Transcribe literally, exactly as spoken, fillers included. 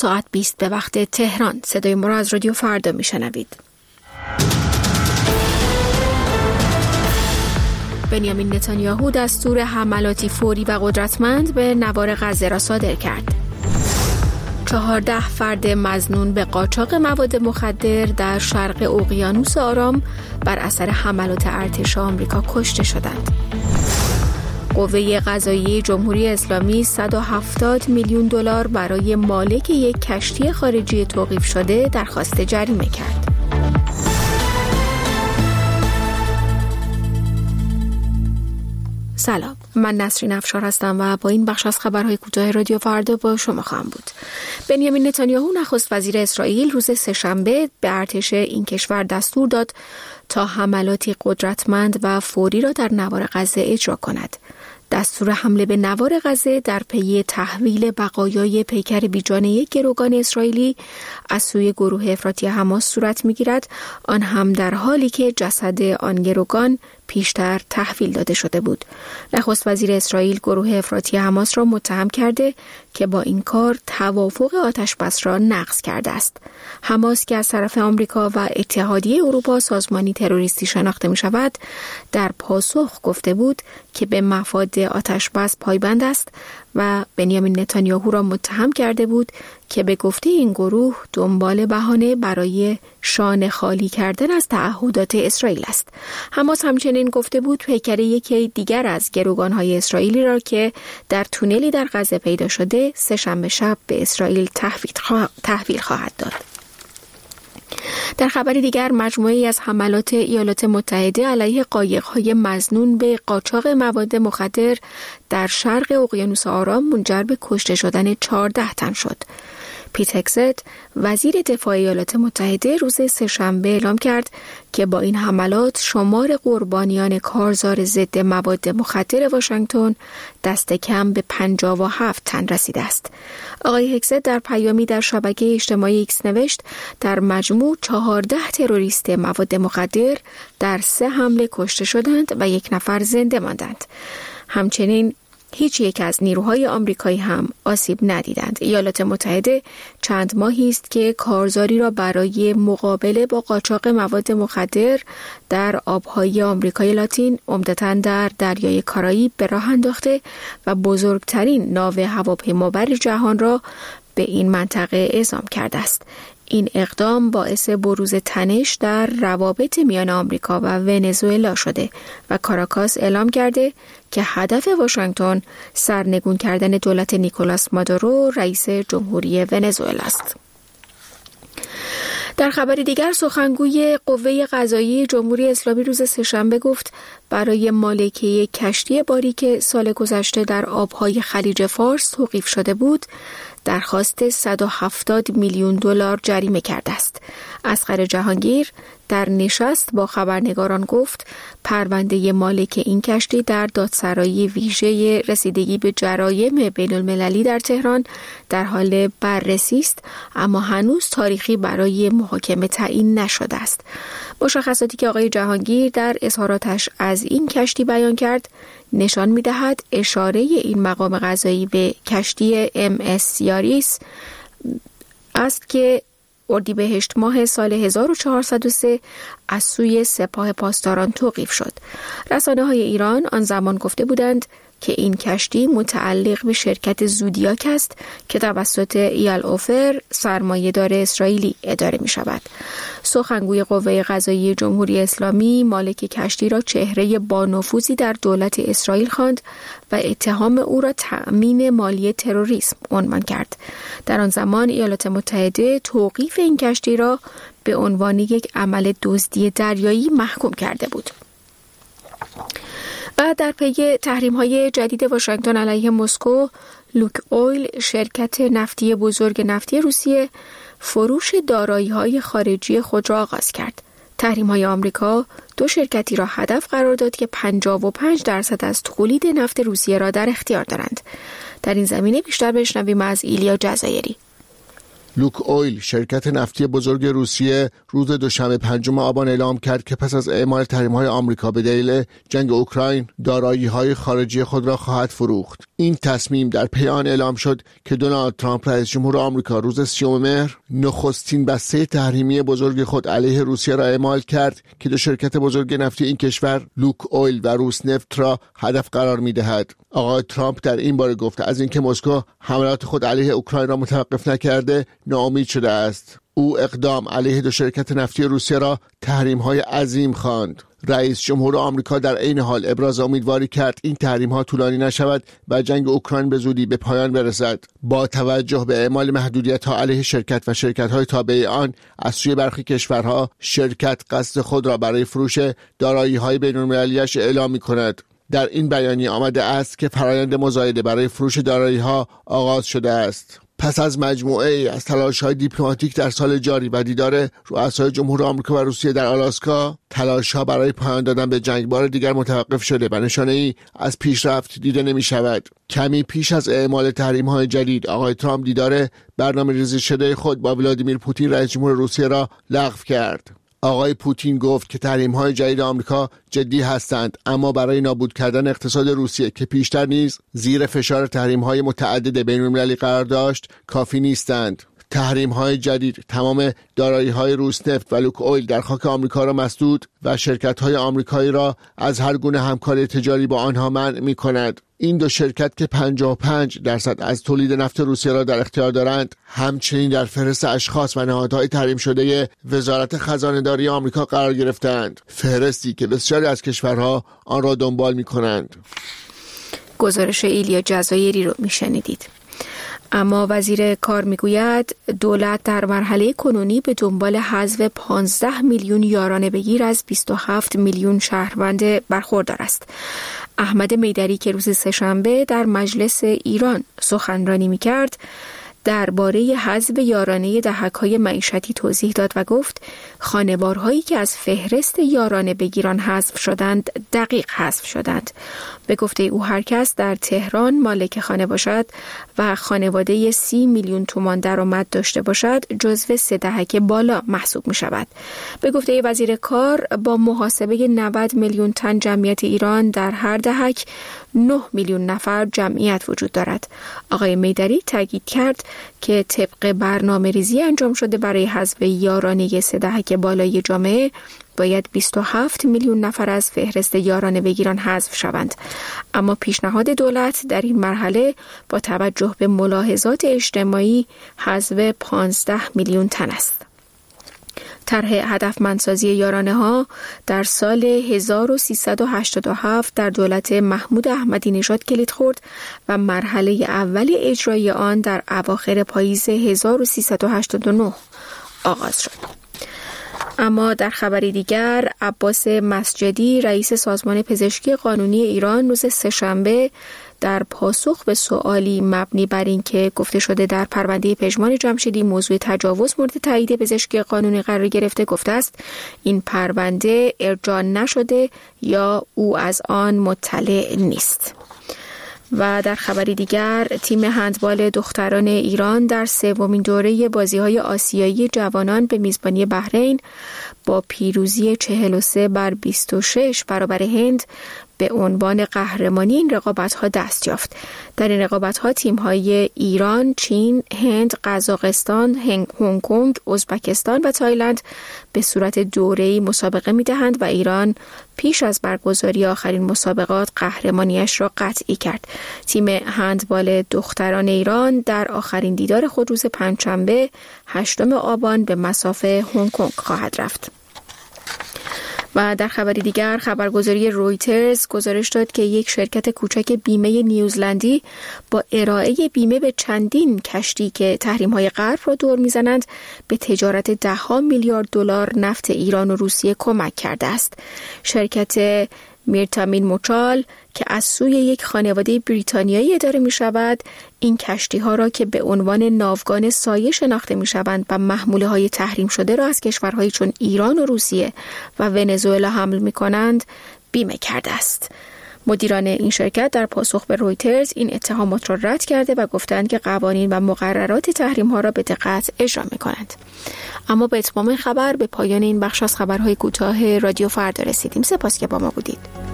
ساعت بیست به وقت تهران. صدای ما را از رادیو فردا میشنوید. بنیامین نتانیاهو دستور حملاتی فوری و قدرتمند به نوار غزه را صادر کرد. چهارده فرد مظنون به قاچاق مواد مخدر در شرق اقیانوس آرام بر اثر حملات ارتش آمریکا کشته شدند. قوه قضاییه جمهوری اسلامی صد و هفتاد میلیون دلار برای مالک یک کشتی خارجی توقیف شده درخواست جریمه کرد. سلام، من نسرین افشار هستم و با این بخش از خبرهای کوتاه رادیو فردا با شما خواهم بود. بنیامین نتانیاهو نخست وزیر اسرائیل روز سه‌شنبه به ارتش این کشور دستور داد تا حملاتی قدرتمند و فوری را در نوار غزه اجرا کند. دستور حمله به نوار غزه در پی تحویل بقایای پیکر بیجان یک گروگان اسرائیلی از سوی گروه افراطی حماس صورت می‌گیرد، آن هم در حالی که جسد آن گروگان پیشتر تحویل داده شده بود. نخست وزیر اسرائیل گروه افراطی حماس را متهم کرده که با این کار توافق آتشبس را نقض کرده است. حماس که از طرف آمریکا و اتحادیه اروپا سازمانی تروریستی شناخته می شود، در پاسخ گفته بود که به مفاد آتشبس پایبند است و بنیامین نتانیاهو را متهم کرده بود که به گفته این گروه دنبال بهانه برای شانه خالی کردن از تعهدات اسرائیل است. حماس همچنین گفته بود پیکر یکی دیگر از گروگان‌های اسرائیلی را که در تونلی در غزه پیدا شده سه‌شنبه شب به اسرائیل تحویل خواهد داد. در خبری دیگر، مجموعه‌ای از حملات ایالات متحده علیه قایق‌های مظنون به قاچاق مواد مخدر در شرق اقیانوس آرام منجر به کشته شدن چهارده تن شد. پیت هگست، وزیر دفاع ایالات متحده، روز سه‌شنبه اعلام کرد که با این حملات شمار قربانیان کارزار ضد مواد مخدر واشنگتن دست کم به پنجاه و هفت تن رسیده است. آقای هگست در پیامی در شبکه اجتماعی ایکس نوشت در مجموع چهارده تروریست مواد مخدر در سه حمله کشته شدند و یک نفر زنده ماندند. همچنین هیچ یک از نیروهای آمریکایی هم آسیب ندیدند. ایالات متحده چند ماهی است که کارزاری را برای مقابله با قاچاق مواد مخدر در آبهای آمریکای لاتین، عمدتاً در دریای کارائیب، به راه انداخته و بزرگترین ناو هواپیمابر جهان را به این منطقه اعزام کرده است. این اقدام باعث بروز تنش در روابط میان آمریکا و ونزوئلا شده و کاراکاس اعلام کرده که هدف واشنگتن سرنگون کردن دولت نیکولاس مادورو، رئیس جمهوری ونزوئلا است. در خبری دیگر، سخنگوی قوه قضاییه جمهوری اسلامی روز سه‌شنبه گفت برای مالکه کشتی باری که سال گذشته در آبهای خلیج فارس توقیف شده بود درخواست صد و هفتاد میلیون دلار جریمه کرده است. اصغر جهانگیر در نشست با خبرنگاران گفت پرونده مالک این کشتی در دادسرایی ویژه رسیدگی به جرایم بین المللی در تهران در حال بررسی است، اما هنوز تاریخی برای محاکمه تعیین نشده است. مشخصاتی که آقای جهانگیر در اظهاراتش از این کشتی بیان کرد نشان می‌دهد اشاره این مقام قضایی به کشتی ام اس سیاریس است که اردیبهشت ماه سال هزار و چهارصد و سه از سوی سپاه پاسداران توقیف شد. رسانه‌های ایران آن زمان گفته بودند که این کشتی متعلق به شرکت زودیاک است که توسط ایال اوفر سرمایه‌دار اسرائیلی اداره می شود. سخنگوی قوه قضاییه جمهوری اسلامی مالک کشتی را چهره با نفوذی در دولت اسرائیل خواند و اتهام او را تأمین مالی تروریسم عنوان کرد. در آن زمان ایالات متحده توقیف این کشتی را به عنوان یک عمل دزدی دریایی محکوم کرده بود. و در پی تحریم‌های جدید واشنگتن علیه مسکو، لوک اویل، شرکت نفتی بزرگ نفتی روسیه، فروش دارایی‌های خارجی خود را آغاز کرد. تحریم‌های آمریکا دو شرکتی را هدف قرار داد که پنجاه و پنج درصد از تولید نفت روسیه را در اختیار دارند. در این زمینه بیشتر بشنویم از ایلیا جزایری. لوک اویل، شرکت نفتی بزرگ روسیه، روز دوشنبه پنجم آبان اعلام کرد که پس از اعمال تحریم‌های آمریکا به دلیل جنگ اوکراین، دارایی‌های خارجی خود را خواهد فروخت. این تصمیم در پی آن اعلام شد که دونالد ترامپ رئیس جمهور آمریکا روز سیوم مهر نخستین بسته تحریمی بزرگ خود علیه روسیه را اعمال کرد که دو شرکت بزرگ نفتی این کشور، لوک اویل و روسنفت را هدف قرار می‌دهد. آقای ترامپ در این باره گفت از اینکه مسکو حملات خود علیه اوکراین را متوقف نکرده ناامید شده است. او اقدام علیه دو شرکت نفتی روسیه را تحریم‌های عظیم خواند. رئیس جمهور آمریکا در عین حال ابراز امیدواری کرد این تحریم‌ها طولانی نشود و جنگ اوکراین به زودی به پایان برسد. با توجه به اعمال محدودیت‌ها علیه شرکت و شرکت‌های تابع آن از سوی برخی کشورها، شرکت قصد خود را برای فروش دارایی‌های بین‌المللی‌اش اعلام می‌کند. در این بیانیه آمده است که فرآیند مزایده برای فروش دارایی‌ها آغاز شده است. پس از مجموعه از تلاش‌های دیپلماتیک در سال جاری و دیدار رؤسای جمهور آمریکا و روسیه در آلاسکا، تلاش‌ها برای پایان دادن به جنگ بار دیگر متوقف شده و نشانه‌ای از پیشرفت دیده نمی‌شود. کمی پیش از اعمال تحریم‌های جدید، آقای ترامپ دیدار برنامه‌ریزی شده خود با ولادیمیر پوتین رئیس جمهور روسیه را لغو کرد. آقای پوتین گفت که تحریم‌های جدید آمریکا جدی هستند، اما برای نابود کردن اقتصاد روسیه که پیشتر نیز زیر فشار تحریم‌های متعدد بین‌المللی قرار داشت کافی نیستند. تحریم‌های جدید تمام دارایی‌های روسنفت و لوک اویل در خاک آمریکا را مسدود و شرکت‌های آمریکایی را از هر گونه همکاری تجاری با آنها منع می‌کند. این دو شرکت که پنجاه و پنج درصد از تولید نفت روسیه را در اختیار دارند، همچنین در فهرست اشخاص و نهادهای تحریم شده وزارت خزانه‌داری آمریکا قرار گرفتند، فهرستی که بسیاری از کشورها آن را دنبال می‌کنند. گزارش ایلیا جزایری رو می‌شنیدید. اما وزیر کار میگوید دولت در مرحله کنونی به دنبال حذف پانزده میلیون یارانه بگیر از بیست و هفت میلیون شهروند برخوردار است. احمد میدری که روز سه‌شنبه در مجلس ایران سخنرانی میکرد درباره حذف یارانه دهک‌های معیشتی توضیح داد و گفت خانوارهایی که از فهرست یارانه بگیران حذف شدند دقیق حذف شدند. به گفته او هر کس در تهران مالک خانه باشد و خانواده سی میلیون تومان درآمد داشته باشد جزو سه دهک بالا محسوب می شود. به گفته وزیر کار با محاسبه نود میلیون تن جمعیت ایران در هر دهک نه میلیون نفر جمعیت وجود دارد. آقای میدری تاکید کرد که طبق برنامه ریزی انجام شده برای حذف یارانه سه دهک بالای جامعه باید بیست و هفت میلیون نفر از فهرست یارانه بگیران حذف شوند. اما پیشنهاد دولت در این مرحله با توجه به ملاحظات اجتماعی حذف پانزده میلیون تن است. طرح هدفمندسازی یارانه ها در سال هزار و سیصد و هشتاد و هفت در دولت محمود احمدی نژاد کلید خورد و مرحله اول اجرایی آن در اواخر پاییز هزار و سیصد و هشتاد و نه آغاز شد. اما در خبری دیگر، عباس مسجدی رئیس سازمان پزشکی قانونی ایران روز سه‌شنبه در پاسخ به سوالی مبنی بر اینکه گفته شده در پرونده پژمان جمشیدی موضوع تجاوز مورد تایید پزشکی قانونی قرار گرفته گفته است این پرونده ارجاع نشده یا او از آن مطلع نیست. و در خبری دیگر، تیم هندبال دختران ایران در سومین دوره بازی‌های آسیایی جوانان به میزبانی بحرین با پیروزی چهل و سه بر بیست و شش برابر هند به عنوان قهرمانی این رقابت‌ها دست یافت. در این رقابت‌ها تیم‌های ایران، چین، هند، قزاقستان، هنگ کنگ، ازبکستان و تایلند به صورت دوره‌ای مسابقه می‌دهند و ایران پیش از برگزاری آخرین مسابقات قهرمانیش را قطعی کرد. تیم هندبال دختران ایران در آخرین دیدار خود روز پنجشنبه هشتم آبان به مصاف هنگ کنگ خواهد رفت. و در خبری دیگر، خبرگزاری رویترز گزارش داد که یک شرکت کوچک بیمه نیوزلندی با ارائه بیمه به چندین کشتی که تحریم‌های غرب را دور می‌زنند به تجارت ده ها میلیارد دلار نفت ایران و روسیه کمک کرده است. شرکت میرتامین موچال که از سوی یک خانواده بریتانیایی اداره می شود، این کشتی ها را که به عنوان ناوگان سایه شناخته می شوند و محموله های تحریم شده را از کشورهایی چون ایران و روسیه و ونزوئلا حمل می کنند بیمه کرده است. مدیران این شرکت در پاسخ به رویترز این اتهامات را رد کرده و گفتند که قوانین و مقررات تحریم ها را به دقت اجرا می کنند. اما به اتمام خبر به پایان این بخش از خبرهای کوتاه رادیو فردا رسیدیم. سپاس که با ما بودید.